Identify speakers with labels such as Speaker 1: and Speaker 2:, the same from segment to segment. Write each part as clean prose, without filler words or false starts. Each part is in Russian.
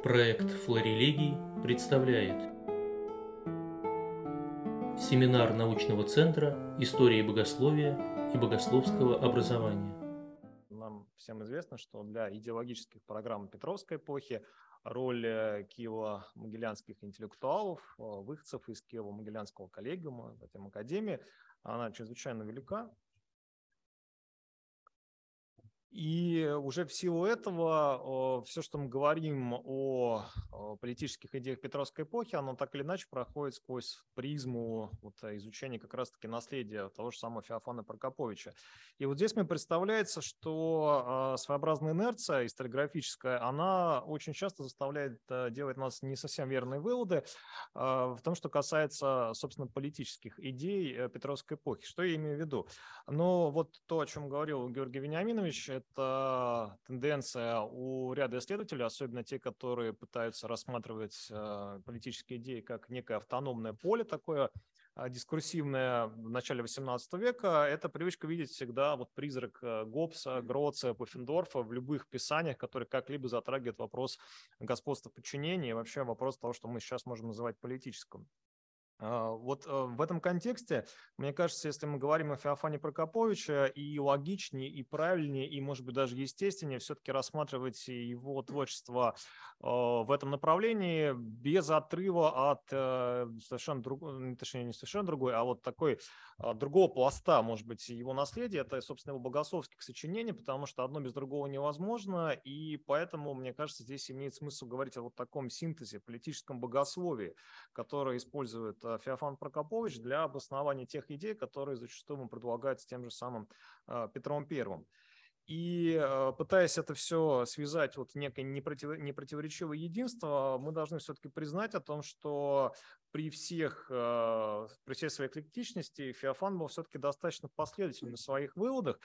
Speaker 1: Проект «Флорелегий» представляет семинар научного центра истории богословия и богословского образования.
Speaker 2: Нам всем известно, что для идеологических программ Петровской эпохи роль киево-могилянских интеллектуалов, выходцев из Киево-Могилянского коллегиума, затем академии, она чрезвычайно велика. И уже в силу этого все, что мы говорим о политических идеях Петровской эпохи, оно так или иначе проходит сквозь призму изучения как раз-таки наследия того же самого Феофана Прокоповича. И вот здесь мне представляется, что своеобразная инерция историографическая, она очень часто заставляет делать нас не совсем верные выводы в том, что касается, собственно, политических идей Петровской эпохи. Что я имею в виду? Но вот то, о чем говорил Георгий Вениаминович, это тенденция у ряда исследователей, особенно те, которые пытаются рассматривать политические идеи как некое автономное поле такое, дискурсивное в начале XVIII века, это привычка видеть всегда вот призрак Гоббса, Гроца, Пуффендорфа в любых писаниях, которые как-либо затрагивают вопрос господства подчинения и вообще вопрос того, что мы сейчас можем называть политическим. Вот в этом контексте, мне кажется, если мы говорим о Феофане Прокоповиче, и логичнее, и правильнее, и, может быть, даже естественнее все-таки рассматривать его творчество в этом направлении без отрыва от совершенно другой, точнее, не совершенно другой, а вот такой другого пласта, может быть, его наследия, это, собственно, его богословских сочинений, потому что одно без другого невозможно, и поэтому, мне кажется, здесь имеет смысл говорить о вот таком синтезе, политическом богословии, которое использует Феофан Прокопович для обоснования тех идей, которые зачастую ему предлагаются тем же самым Петром Первым. И пытаясь это все связать вот в некое непротиворечивое единство, мы должны все-таки признать о том, что при всей своей эклектичности Феофан был все-таки достаточно последовательным в своих выводах.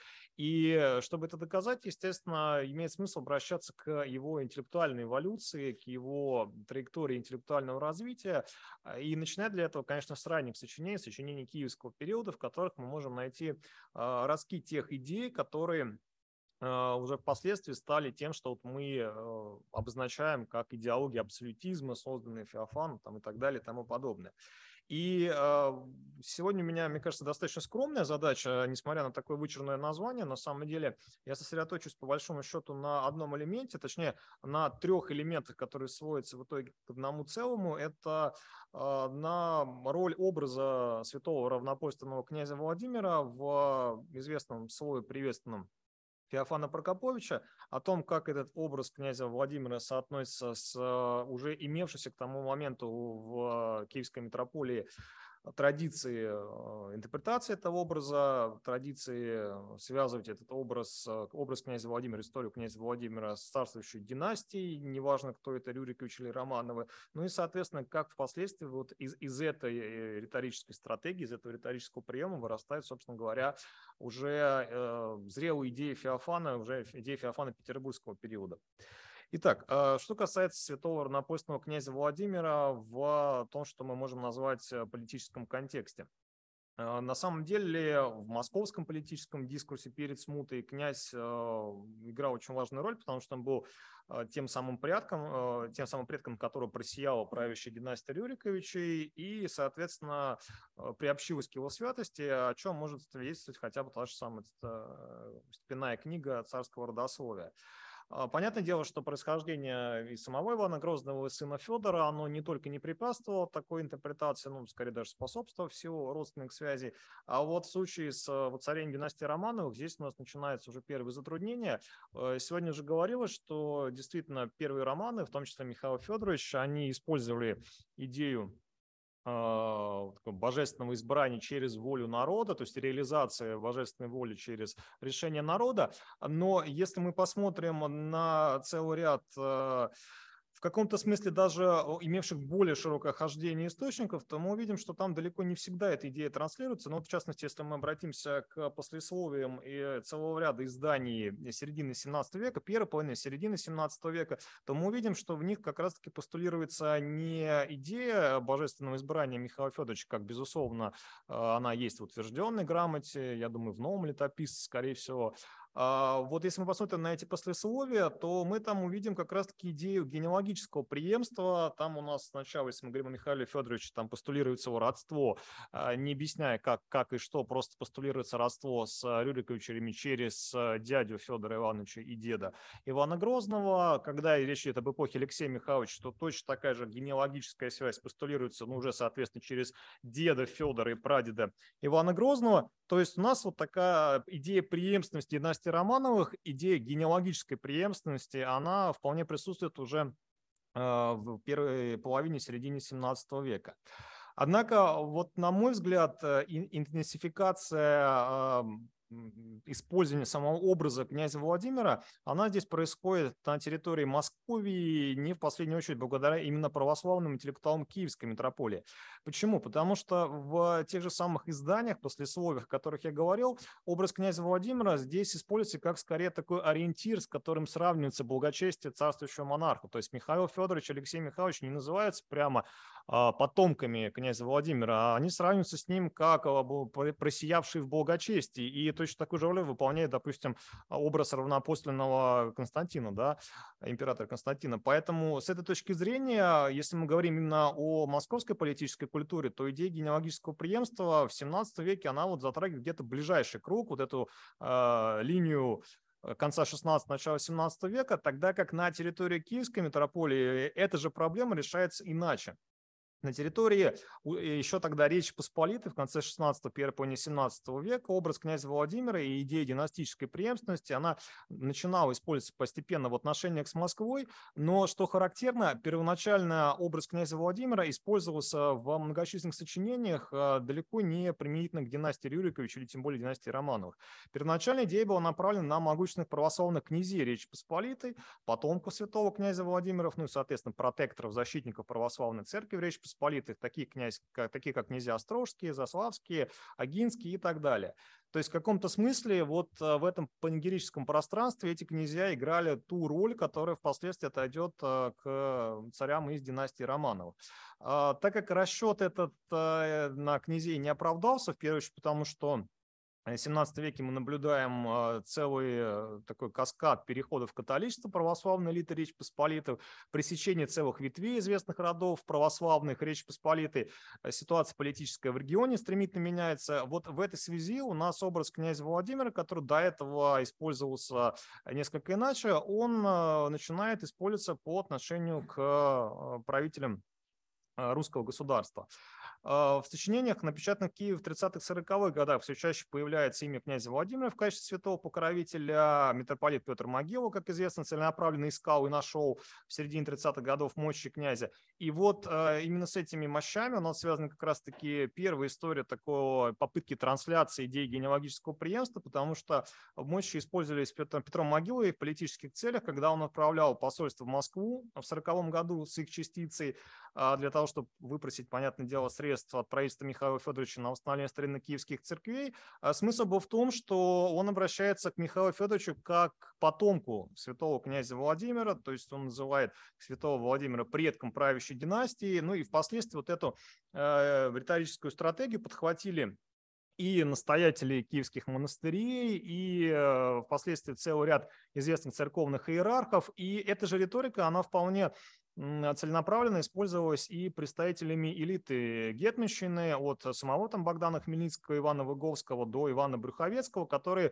Speaker 2: И чтобы это доказать, естественно, имеет смысл обращаться к его интеллектуальной эволюции, к его траектории интеллектуального развития. И начинать для этого, конечно, с ранних сочинений киевского периода, в которых мы можем найти ростки тех идей, которые уже впоследствии стали тем, что вот мы обозначаем как идеология абсолютизма, созданные Феофаном там, и так далее и тому подобное. И сегодня у меня, мне кажется, достаточно скромная задача, несмотря на такое вычурное название. На самом деле я сосредоточусь по большому счету на одном элементе, точнее на трех элементах, которые сводятся в итоге к одному целому. Это на роль образа святого равнопостольного князя Владимира в известном слове приветственном Феофана Прокоповича, о том, как этот образ князя Владимира соотносится с уже имевшейся к тому моменту в Киевской митрополии традиции интерпретации этого образа, традиции связывать этот образ князя Владимира, историю князя Владимира с царствующей династией, неважно, кто это, Рюрикович или Романовы. Ну и, соответственно, как впоследствии вот из этой риторической стратегии, из этого риторического приема вырастает, собственно говоря, уже зрелые идеи Феофана, уже идеи Феофана петербургского периода. Итак, что касается святого равнопостного князя Владимира в том, что мы можем назвать политическом контексте. На самом деле в московском политическом дискурсе перед смутой князь играл очень важную роль, потому что он был тем самым предком, которого просияла правящая династия Рюриковичей, и, соответственно, приобщилась к его святости, о чем может свидетельствовать хотя бы та же самая степенная книга царского родословия. Понятное дело, что происхождение и самого Ивана Грозного, и сына Федора, оно не только не препятствовало такой интерпретации, ну, скорее даже способствовало в силу родственных связей, а вот в случае с воцарением династии Романовых здесь у нас начинаются уже первые затруднения. Сегодня уже говорилось, что действительно первые романы, в том числе Михаил Федорович, они использовали идею божественного избрания через волю народа, то есть реализация божественной воли через решение народа. Но если мы посмотрим на целый ряд в каком-то смысле даже имевших более широкое хождение источников, то мы увидим, что там далеко не всегда эта идея транслируется. Но вот в частности, если мы обратимся к послесловиям и целого ряда изданий середины 17 века, первой половины середины 17 века, то мы увидим, что в них как раз-таки постулируется не идея божественного избрания Михаила Федоровича, как, безусловно, она есть в утвержденной грамоте, я думаю, в новом летописце, скорее всего, Вот если мы посмотрим на эти послесловия, то мы там увидим как раз-таки идею генеалогического преемства. Там у нас сначала, если мы говорим о Михаиле Федоровиче, там постулируется его родство, не объясняя, как и что, просто постулируется родство с Рюриковичами через дядю Федора Ивановича и деда Ивана Грозного. Когда речь идет об эпохе Алексея Михайловича, то точно такая же генеалогическая связь постулируется, ну, уже, соответственно, через деда Федора и прадеда Ивана Грозного. То есть у нас вот такая идея преемственности династии Романовых, идея генеалогической преемственности, она вполне присутствует уже в первой половине, середине 17 века. Однако, вот на мой взгляд, интенсификация использования самого образа князя Владимира, она здесь происходит на территории Московии не в последнюю очередь благодаря именно православным интеллектуалам Киевской митрополии. Почему? Потому что в тех же самых изданиях, послесловиях, о которых я говорил, образ князя Владимира здесь используется как скорее такой ориентир, с которым сравнивается благочестие царствующего монарха. То есть Михаил Федорович, Алексей Михайлович не называются прямо потомками князя Владимира, а они сравниваются с ним как просиявший в благочестии. И точно такую же роль выполняет, допустим, образ равноапостольного Константина, да, императора Константина. Поэтому с этой точки зрения, если мы говорим именно о московской политической культуре, то идея генеалогического преемства в 17 веке, она вот затрагивает где-то ближайший круг, вот эту линию конца 16 начала 17 века, тогда как на территории Киевской митрополии эта же проблема решается иначе. На территории еще тогда Речи Посполитой в конце 16-го, первой половине 17 века образ князя Владимира и идея династической преемственности, она начинала использоваться постепенно в отношениях с Москвой, но, что характерно, первоначально образ князя Владимира использовался в многочисленных сочинениях далеко не применительно к династии Рюриковича или тем более династии Романовых. Первоначальная идея была направлена на могущественных православных князей Речи Посполитой, потомков святого князя Владимира, ну и, соответственно, протекторов, защитников православной церкви в Речи Посполитых, такие как князья Острожские, Заславские, Агинские и так далее. То есть в каком-то смысле вот в этом панегирическом пространстве эти князья играли ту роль, которая впоследствии отойдет к царям из династии Романовых. Так как расчет этот на князей не оправдался, в первую очередь потому, что в 17 веке мы наблюдаем целый такой каскад переходов в католичество православной элиты Речи Посполитой, пресечение целых ветвей известных родов православных Речи Посполитой, ситуация политическая в регионе стремительно меняется. Вот в этой связи у нас образ князя Владимира, который до этого использовался несколько иначе, он начинает использоваться по отношению к правителям русского государства. В сочинениях, напечатанных в Киеве в 30-40-х годах, все чаще появляется имя князя Владимира в качестве святого покровителя. Митрополит Петр Могила, как известно, целенаправленно искал и нашел в середине 30-х годов мощи князя. И вот именно с этими мощами у нас связана как раз-таки первая история такой попытки трансляции идеи генеалогического преемства, потому что мощи использовались Петром Могилой в политических целях, когда он отправлял посольство в Москву в 40-м году с их частицей для того, чтобы выпросить, понятное дело, средства от правительства Михаила Федоровича на восстановление старинно-киевских церквей. Смысл был в том, что он обращается к Михаилу Федоровичу как к потомку святого князя Владимира, то есть он называет святого Владимира предком правящей династии, ну и впоследствии вот эту риторическую стратегию подхватили и настоятели киевских монастырей, и впоследствии целый ряд известных церковных иерархов. И эта же риторика, она вполне целенаправленно использовалась и представителями элиты гетманщины от самого там Богдана Хмельницкого, Ивана Выговского до Ивана Брюховецкого, которые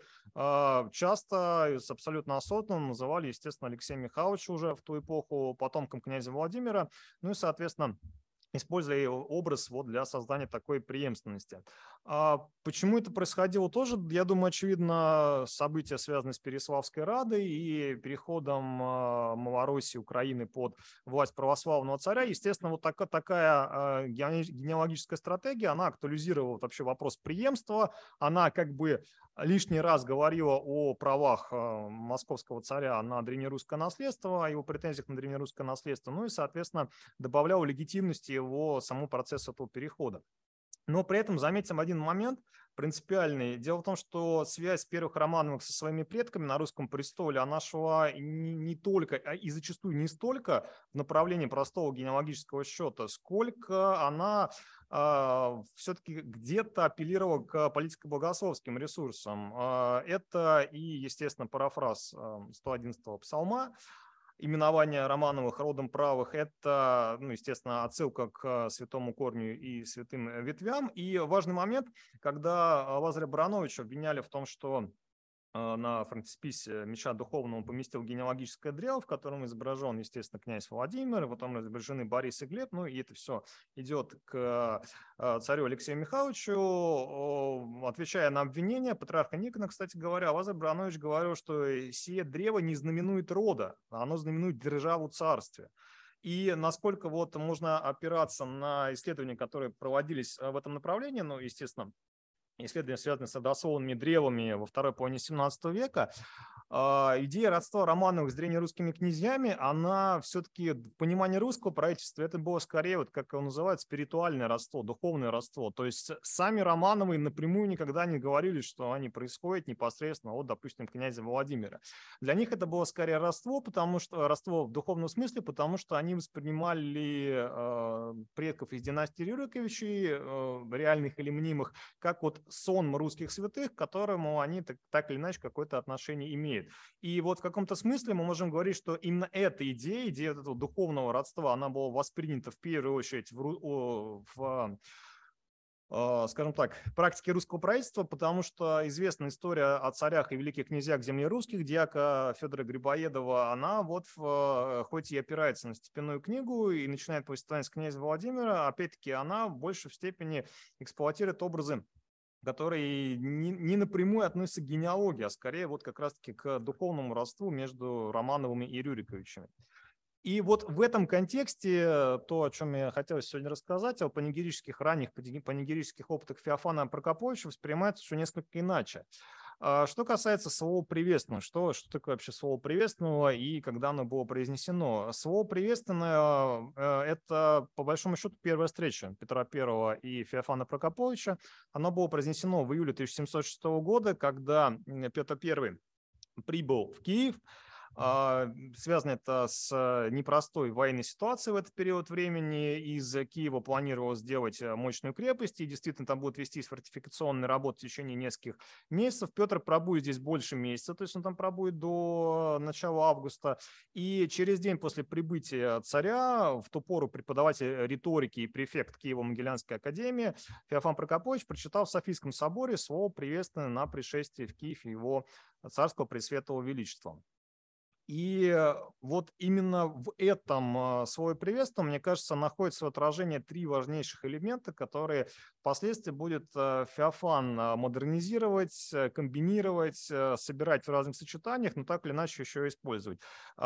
Speaker 2: часто абсолютно осознанно называли, естественно, Алексея Михайловича уже в ту эпоху потомком князя Владимира, ну и, соответственно, используя его образ вот для создания такой преемственности. Почему это происходило тоже, я думаю, очевидно, события, связанные с Переяславской Радой и переходом Малороссии, Украины под власть православного царя. Естественно, вот такая генеалогическая стратегия, она актуализировала вообще вопрос преемства, она как бы лишний раз говорила о правах московского царя на древнерусское наследство, о его претензиях на древнерусское наследство, ну и, соответственно, добавляла легитимности его самому процессу этого перехода. Но при этом заметим один момент. принципиальный. Дело в том, что связь первых Романовых со своими предками на русском престоле, она шла не только, и зачастую не столько в направлении простого генеалогического счета, сколько она все-таки где-то апеллировала к политико-богословским ресурсам. Это и, естественно, парафраз 111-го псалма, именование Романовых родом правых – это, ну, естественно, отсылка к святому корню и святым ветвям. И важный момент, когда Лазаря Барановича обвиняли в том, что на фронтисписе меча духовного он поместил генеалогическое древо, в котором изображен, естественно, князь Владимир, и потом изображены Борис и Глеб, ну и это все идет к царю Алексею Михайловичу. Отвечая на обвинение патриарха Никона, кстати говоря, Лазарь Баранович говорил, что сие древо не знаменует рода, а оно знаменует державу царствия. И насколько вот можно опираться на исследования, которые проводились в этом направлении, ну, естественно, исследования, связанные с родословными древами во второй половине XVII века, идея родства Романовых с древнерусскими князьями, она все-таки в понимании русского правительства, это было скорее, вот как его называют, спиритуальное родство, духовное родство. То есть сами Романовы напрямую никогда не говорили, что они происходят непосредственно от, допустим, князя Владимира. Для них это было скорее родство, потому что родство в духовном смысле, потому что они воспринимали предков из династии Рюриковичей, реальных или мнимых, как вот сон русских святых, к которому они так или иначе какое-то отношение имеют. И вот в каком-то смысле мы можем говорить, что именно эта идея этого духовного родства, она была воспринята в первую очередь скажем так, практике русского правительства, потому что известна история о царях и великих князьях земли русских, дьяка Федора Грибоедова, она вот хоть и опирается на степенную книгу и начинает повествование с князя Владимира, опять-таки она больше в степени эксплуатирует образы, которые не напрямую относятся к генеалогии, а скорее вот как раз-таки к духовному родству между Романовыми и Рюриковичами. И вот в этом контексте то, о чем я хотел сегодня рассказать, о ранних панегирических опытах Феофана Прокоповича, воспринимается еще несколько иначе. Что касается слова «приветственного», что такое вообще слово «приветственного» и когда оно было произнесено? Слово «приветственное» – это, по большому счету, первая встреча Петра I и Феофана Прокоповича. Оно было произнесено в июле 1706 года, когда Петр I прибыл в Киев. Связано это с непростой военной ситуацией в этот период времени. Из Киева планировалось сделать мощную крепость, и действительно там будут вестись фортификационные работы в течение нескольких месяцев. Петр пробудет здесь больше месяца, то есть он там пробудет до начала августа. И через день после прибытия царя, в ту пору преподаватель риторики и префект Киево-Могилянской академии Феофан Прокопович прочитал в Софийском соборе слово приветственное на пришествие в Киев его царского пресветлого величества. И вот именно в этом слое приветствия, мне кажется, находится отражение три важнейших элемента, которые впоследствии будет Феофан модернизировать, комбинировать, собирать в разных сочетаниях, но так или иначе еще использовать.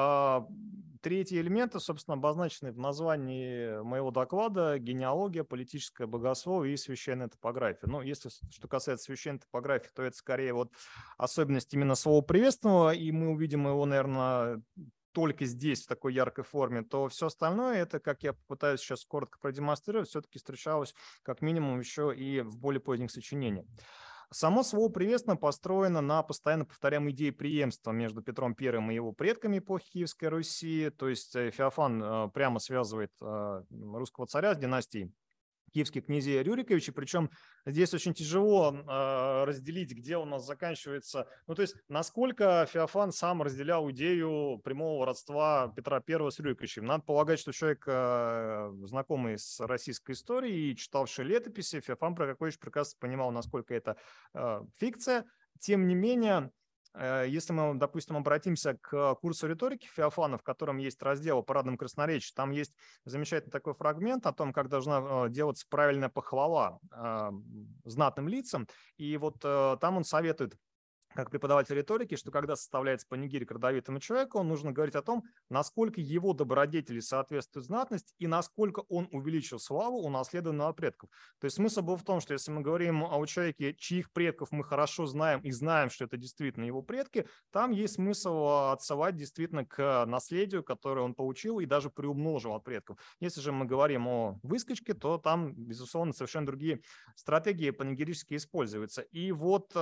Speaker 2: Третий элемент, собственно, обозначенный в названии моего доклада: генеалогия, политическое богословие и священная топография. Ну, если что касается священной топографии, то это скорее вот особенность именно слова приветственного, и мы увидим его, наверное, только здесь в такой яркой форме, то все остальное, это, как я попытаюсь сейчас коротко продемонстрировать, все-таки встречалось как минимум еще и в более поздних сочинениях. Само слово «приветственно» построено на постоянно повторяемой идее преемства между Петром I и его предками эпохи Киевской Руси, то есть Феофан прямо связывает русского царя с династией киевских князей Рюриковичей, причем здесь очень тяжело разделить, где у нас заканчивается, ну то есть насколько Феофан сам разделял идею прямого родства Петра I с Рюриковичем. Надо полагать, что человек, знакомый с российской историей и читавший летописи, Феофан Прокопович прекрасно понимал, насколько это фикция. Тем не менее, если мы, допустим, обратимся к курсу риторики Феофана, в котором есть раздел о парадном красноречии, там есть замечательный такой фрагмент о том, как должна делаться правильная похвала знатным лицам. И вот там он советует как преподаватель риторики, что когда составляется панигирик родовитому человеку, нужно говорить о том, насколько его добродетели соответствуют знатности и насколько он увеличил славу, унаследованную от предков. То есть смысл был в том, что если мы говорим о человеке, чьих предков мы хорошо знаем и знаем, что это действительно его предки, там есть смысл отсылать действительно к наследию, которое он получил и даже приумножил от предков. Если же мы говорим о выскочке, то там, безусловно, совершенно другие стратегии панигерические используются. И вот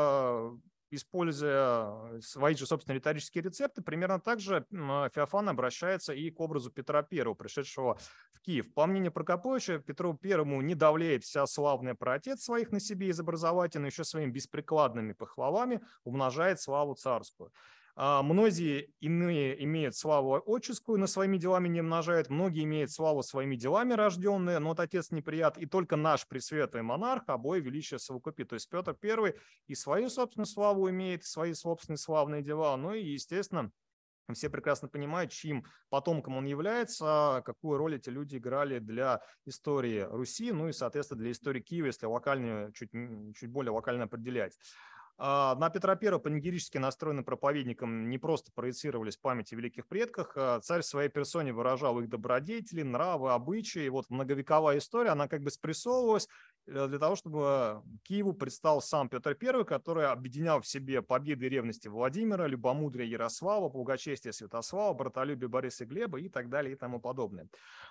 Speaker 2: используя свои же собственные риторические рецепты, примерно так же Феофан обращается и к образу Петра I, пришедшего в Киев. По мнению Прокоповича, Петру Первому не давляет вся славная праотец своих на себе изобразовать, но еще своими беспрекладными похвалами умножает славу царскую. Многие иные имеют славу отческую, но своими делами не умножают. Многие имеют славу своими делами рожденные, но вот отец неприят. И только наш пресветлый монарх обои величия совокупит. То есть Петр I и свою собственную славу имеет, свои собственные славные дела. Ну и, естественно, все прекрасно понимают, чьим потомком он является, какую роль эти люди играли для истории Руси, ну и, соответственно, для истории Киева, если локально, чуть более локально определять. На Петра I панигерически настроенным проповедникам не просто проецировались память о великих предках, царь в своей персоне выражал их добродетели, нравы, обычаи. Вот многовековая история, она как бы спрессовывалась для того, чтобы Киеву предстал сам Петр I, который объединял в себе победы и ревности Владимира, любомудрие Ярослава, благочестие Святослава, братолюбие Бориса и Глеба и так далее и тому подобное.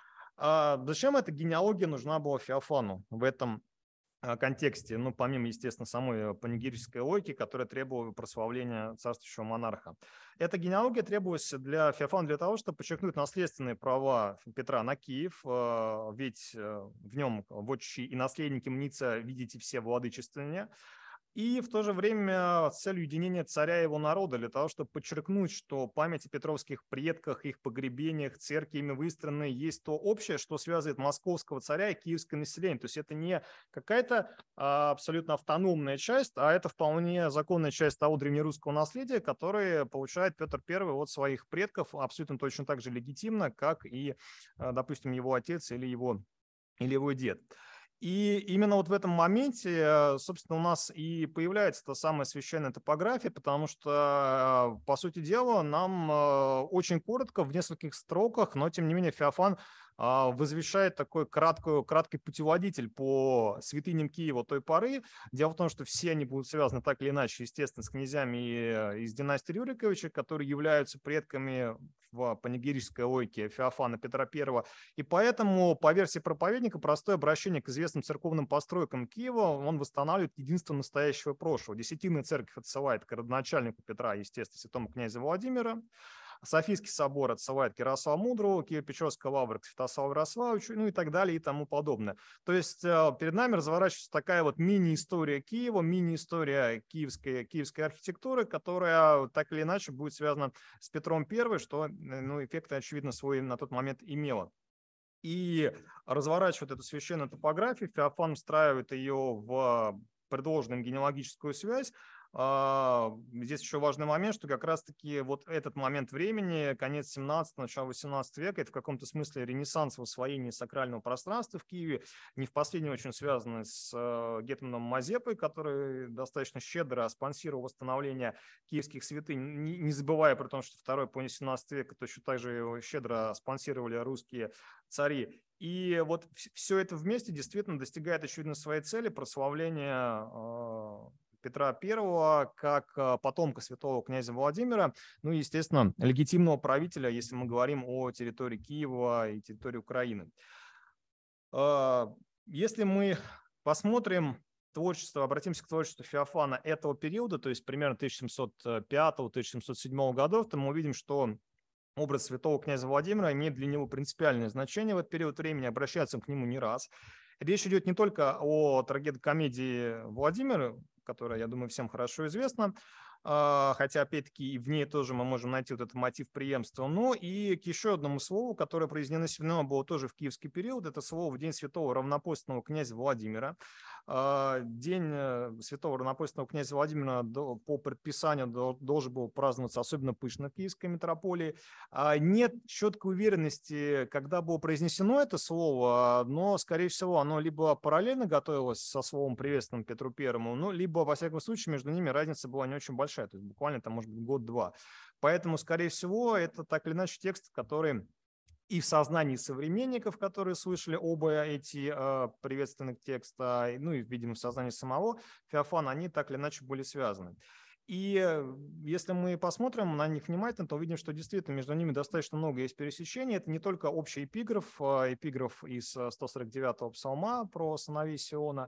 Speaker 2: Зачем эта генеалогия нужна была Феофану в этом контексте, ну, помимо, естественно, самой панигерической логики, которая требовала прославления царствующего монарха. Эта генеалогия требовалась для Феофана для того, чтобы подчеркнуть наследственные права Петра на Киев, ведь в нем вотчи и наследники мнится, видите, все владычествования. И в то же время с целью единения царя и его народа, для того, чтобы подчеркнуть, что память о петровских предках, их погребениях, церкви ими выстроенной есть то общее, что связывает московского царя и киевское население. То есть это не какая-то абсолютно автономная часть, а это вполне законная часть того древнерусского наследия, которое получает Петр I от своих предков абсолютно точно так же легитимно, как и, допустим, его отец или его дед. И именно вот в этом моменте, собственно, у нас и появляется та самая священная топография, потому что, по сути дела, нам очень коротко, в нескольких строках, но, тем не менее, Феофан возвещает такой краткий путеводитель по святыням Киева той поры. Дело в том, что все они будут связаны так или иначе, естественно, с князьями из династии Рюриковича, которые являются предками в панигерической логике Феофана Петра I. И поэтому, по версии проповедника, простое обращение к известным церковным постройкам Киева он восстанавливает единство настоящего прошлого. Десятинная церковь отсылает к родоначальнику Петра, естественно, святому князю Владимира. Софийский собор отсылает к Ярославу Мудрому, Киево-Печерская лавра к Святославу Ярославичу, ну и так далее и тому подобное. То есть перед нами разворачивается такая вот мини-история Киева, мини-история киевской архитектуры, которая так или иначе будет связана с Петром I, что ну, эффект, очевидно, свой на тот момент имело. И разворачивает эту священную топографию, Феофан встраивает ее в предложенную генеалогическую связь. Здесь еще важный момент, что как раз-таки вот этот момент времени, конец 17 начало 18 века, это в каком-то смысле ренессанс в освоении сакрального пространства в Киеве, не в последнюю очередь связанный с гетманом Мазепой, который достаточно щедро спонсировал восстановление киевских святынь, не забывая при том, что второй половине 17 века точно так же его щедро спонсировали русские цари. И вот все это вместе действительно достигает, очевидно, своей цели прославления Петра I как потомка святого князя Владимира, ну и, естественно, легитимного правителя, если мы говорим о территории Киева и территории Украины. Если мы посмотрим творчество, обратимся к творчеству Феофана этого периода, то есть примерно 1705-1707 годов, то мы увидим, что образ святого князя Владимира имеет для него принципиальное значение в этот период времени, обращается он к нему не раз. Речь идет не только о трагедии-комедии Владимира, которая, я думаю, всем хорошо известна, хотя, опять-таки, и в ней тоже мы можем найти вот этот мотив преемства, но и к еще одному слову, которое произнесено было тоже в киевский период, это слово в день святого равнопостного князя Владимира. День святого равнопостного князя Владимира по предписанию должен был праздноваться особенно пышно в Киевской митрополии. Нет четкой уверенности, когда было произнесено это слово, но, скорее всего, оно либо параллельно готовилось со словом приветственным Петру Первому, ну, либо, во всяком случае, между ними разница была не очень большая, то есть буквально там, может быть, год-два. Поэтому, скорее всего, это так или иначе текст, который и в сознании современников, которые слышали оба эти приветственных текста, ну и, видимо, в сознании самого Феофана, они так или иначе были связаны. И если мы посмотрим на них внимательно, то увидим, что действительно между ними достаточно много есть пересечений. Это не только общий эпиграф, эпиграф из 149-го псалма про сыновей Сиона,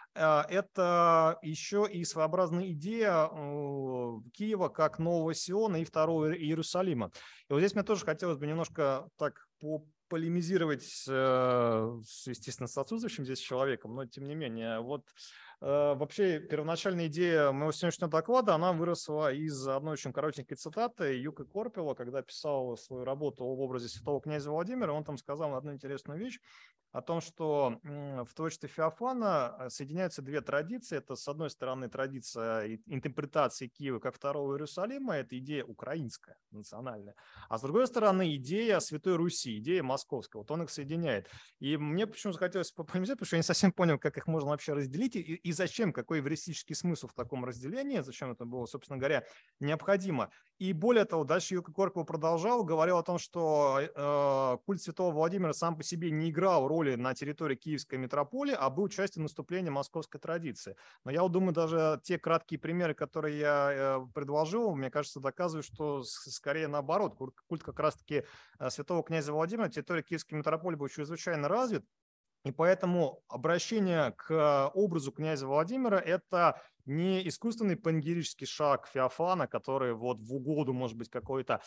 Speaker 2: это еще и своеобразная идея Киева как нового Сиона и второго Иерусалима. И вот здесь мне тоже хотелось бы немножко так полемизировать, естественно, с отсутствующим здесь человеком, но тем не менее. Вот вообще первоначальная идея моего сегодняшнего доклада, она выросла из одной очень коротенькой цитаты Юка Корпела, когда писал свою работу об образе святого князя Владимира, он там сказал одну интересную вещь о том, что в творчестве Феофана соединяются две традиции. Это, с одной стороны, традиция интерпретации Киева как второго Иерусалима, это идея украинская, национальная, а с другой стороны, идея Святой Руси, идея московская. Вот он их соединяет. И мне почему-то хотелось пополемизировать, потому что я не совсем понял, как их можно вообще разделить и зачем, какой эвристический смысл в таком разделении, зачем это было, собственно говоря, необходимо. И более того, дальше Юка Корпел продолжал, говорил о том, что культ святого Владимира сам по себе не играл роли на территории Киевской митрополии, а был частью наступления московской традиции. Но я думаю, даже те краткие примеры, которые я предложил, мне кажется, доказывают, что скорее наоборот. Культ как раз-таки святого князя Владимира на территории Киевской митрополии был чрезвычайно развит. И поэтому обращение к образу князя Владимира – это не искусственный панегирический шаг Феофана, который вот в угоду, может быть, какой-то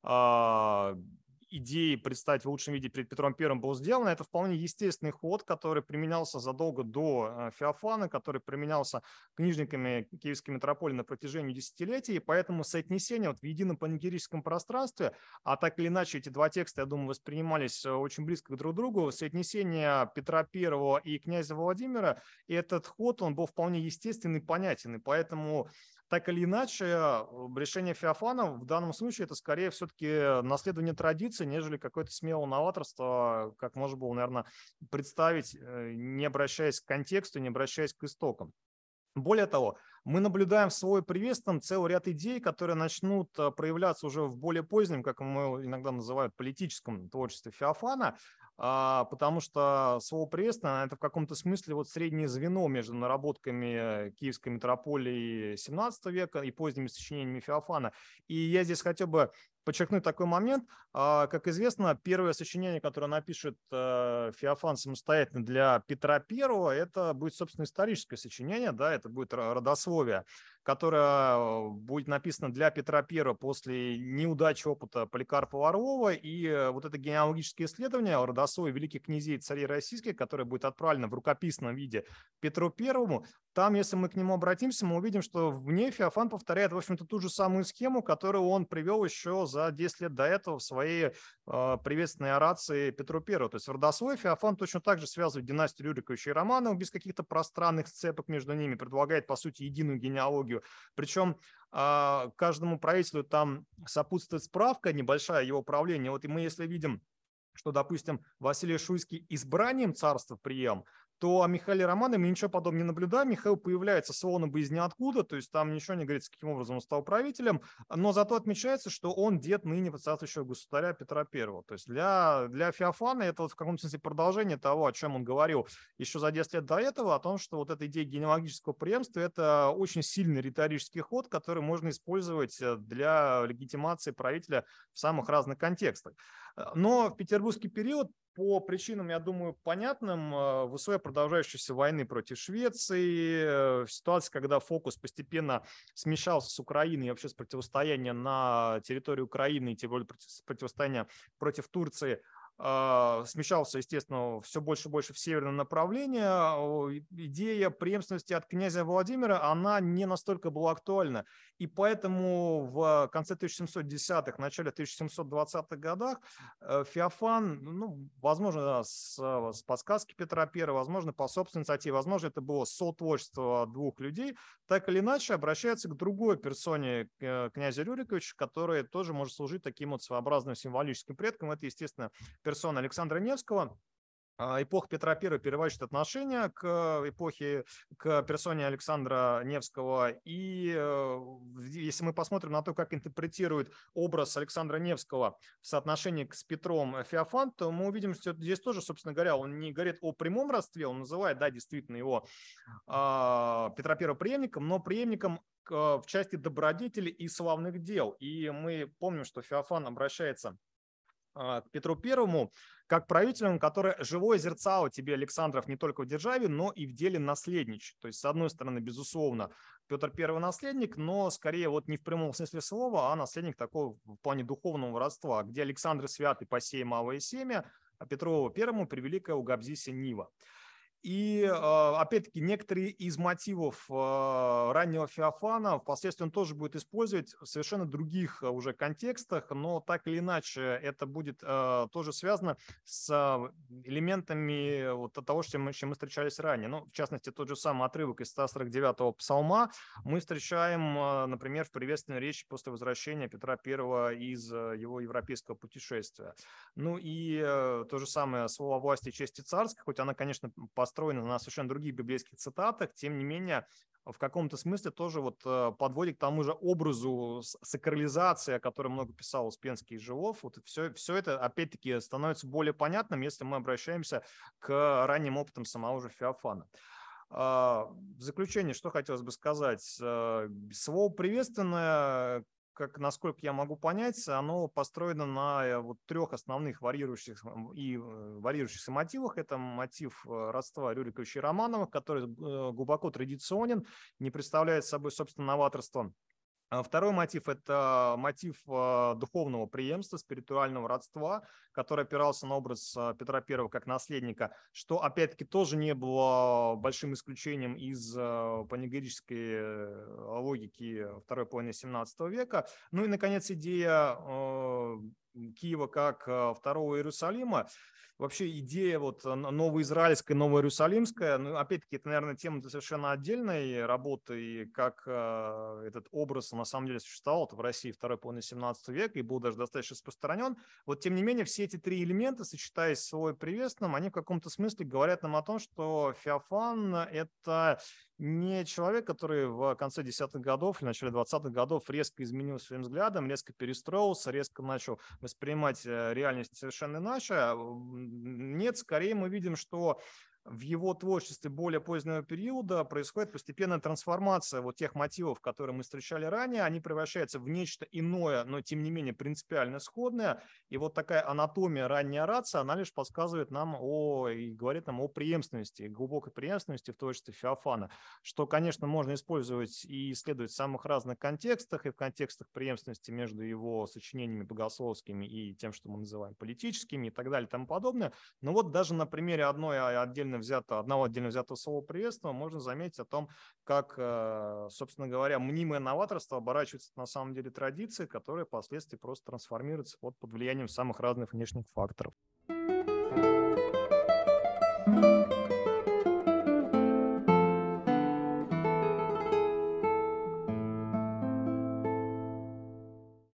Speaker 2: идеи представить в лучшем виде перед Петром Первым был сделан. Это вполне естественный ход, который применялся задолго до Феофана, который применялся книжниками Киевской митрополии на протяжении десятилетий. И поэтому соотнесение вот в едином панегирическом пространстве, а так или иначе эти два текста, я думаю, воспринимались очень близко друг к другу, соотнесение Петра Первого и князя Владимира, и этот ход, он был вполне естественный, понятен. И поэтому так или иначе, решение Феофана в данном случае это скорее все-таки наследование традиции, нежели какое-то смелое новаторство, как можно было, наверное, представить, не обращаясь к контексту, не обращаясь к истокам. Более того, мы наблюдаем в слове приветственном целый ряд идей, которые начнут проявляться уже в более позднем, как мы иногда называют, политическом творчестве Феофана, потому что слово приветственно – это в каком-то смысле вот среднее звено между наработками Киевской митрополии XVII века и поздними сочинениями Феофана. И я здесь хотел бы подчеркнуть такой момент. Как известно, первое сочинение, которое напишет Феофан самостоятельно для Петра Первого, это будет, собственно, историческое сочинение, да, это будет родословие, которое будет написано для Петра Первого после неудачи опыта Поликарпа Орлова, и вот это генеалогическое исследование родословия великих князей и царей российских, которое будет отправлено в рукописном виде Петру Первому, там, если мы к нему обратимся, мы увидим, что в ней Феофан повторяет, в общем-то, ту же самую схему, которую он привел еще за 10 лет до этого в своей приветственной орации Петру Первому. То есть в родословии Феофан точно так же связывает династию Рюриковича и Романовых без каких-то пространных сцепок между ними, предлагает, по сути, единую генеалогию. Причем каждому правителю там сопутствует справка небольшая его правления. Вот и мы, если видим, что, допустим, Василий Шуйский избранием царства прием, то о Михаиле Романове мы ничего подобного не наблюдаем. Михаил появляется словно бы из ниоткуда, то есть там ничего не говорится, каким образом он стал правителем, но зато отмечается, что он дед ныне царствующего государя Петра Первого. То есть для Феофана это вот в каком-то смысле продолжение того, о чем он говорил еще за 10 лет до этого, о том, что вот эта идея генеалогического преемства – это очень сильный риторический ход, который можно использовать для легитимации правителя в самых разных контекстах. Но в петербургский период по причинам, я думаю, понятным, в условиях продолжающейся войны против Швеции, в ситуации, когда фокус постепенно смещался с Украины и вообще с противостояния на территории Украины, и тем более противостояния против Турции, смещался, естественно, все больше и больше в северное направление, идея преемственности от князя Владимира, она не настолько была актуальна. И поэтому в конце 1710-х, начале 1720-х годах Феофан, ну, возможно, да, с подсказки Петра I, возможно, по собственной инициативе, возможно, это было сотворчество двух людей, так или иначе обращается к другой персоне князя Рюриковича, который тоже может служить таким вот своеобразным символическим предком. Это, естественно, персона Александра Невского. Эпоха Петра I переворачивает отношение к эпохе, к персоне Александра Невского. И если мы посмотрим на то, как интерпретирует образ Александра Невского в соотношении с Петром Феофан, то мы увидим, что здесь тоже, собственно говоря, он не говорит о прямом родстве, он называет, да, действительно его Петра I преемником, но преемником в части добродетели и славных дел. И мы помним, что Феофан обращается к Петру Первому как правителям, который живое зерцало тебе, Александров, не только в державе, но и в деле наследничать. То есть, с одной стороны, безусловно, Петр Первый наследник, но скорее вот не в прямом смысле слова, а наследник такого в плане духовного родства, где Александр Святый посей малое семя, а Петрову Первому превеликая угобзися Нива. И, опять-таки, некоторые из мотивов раннего Феофана впоследствии он тоже будет использовать в совершенно других уже контекстах, но так или иначе это будет тоже связано с элементами вот того, с чем мы встречались ранее. Ну, в частности, тот же самый отрывок из 149-го псалма мы встречаем, например, в приветственной речи после возвращения Петра I из его европейского путешествия. Ну и то же самое слово «власти, чести царской», хоть она, конечно, построена на совершенно других библейских цитатах, тем не менее, в каком-то смысле тоже вот подводит к тому же образу сакрализации, о котором много писал Успенский и Живов. Вот все это, опять-таки, становится более понятным, если мы обращаемся к ранним опытам самого же Феофана. В заключение, что хотелось бы сказать. Слово «приветственное», как, насколько я могу понять, оно построено на вот трех основных варьирующихся мотивах. Это мотив родства Рюриковича и Романовых, который глубоко традиционен, не представляет собой, собственно, новаторство. Второй мотив – это мотив духовного преемства, спиритуального родства, который опирался на образ Петра I как наследника, что, опять-таки, тоже не было большим исключением из панегирической логики второй половины XVII века. Ну и, наконец, идея Киева как второго Иерусалима. Вообще идея вот новоизраильская, новоиерусалимская, ну, опять-таки, это, наверное, тема совершенно отдельной работы, и как этот образ на самом деле существовал в России второй половины 17 века и был даже достаточно распространен. Вот, тем не менее, все эти три элемента, сочетаясь с словом приветственным, они в каком-то смысле говорят нам о том, что Феофан – это не человек, который в конце 10-х годов или начале 20-х годов резко изменил своим взглядом, резко перестроился, резко начал воспринимать реальность совершенно иначе. Нет, скорее мы видим, что в его творчестве более позднего периода происходит постепенная трансформация вот тех мотивов, которые мы встречали ранее, они превращаются в нечто иное, но тем не менее принципиально сходное. И вот такая анатомия ранней орации, она лишь подсказывает нам и говорит нам о преемственности, глубокой преемственности в творчестве Феофана, что, конечно, можно использовать и исследовать в самых разных контекстах, и в контекстах преемственности между его сочинениями богословскими и тем, что мы называем политическими и так далее и тому подобное. Но вот даже на примере одного отдельно взятого слова приветствия можно заметить о том, как, собственно говоря, мнимое новаторство оборачивается на самом деле традицией, которая впоследствии просто трансформируется под влиянием самых разных внешних факторов.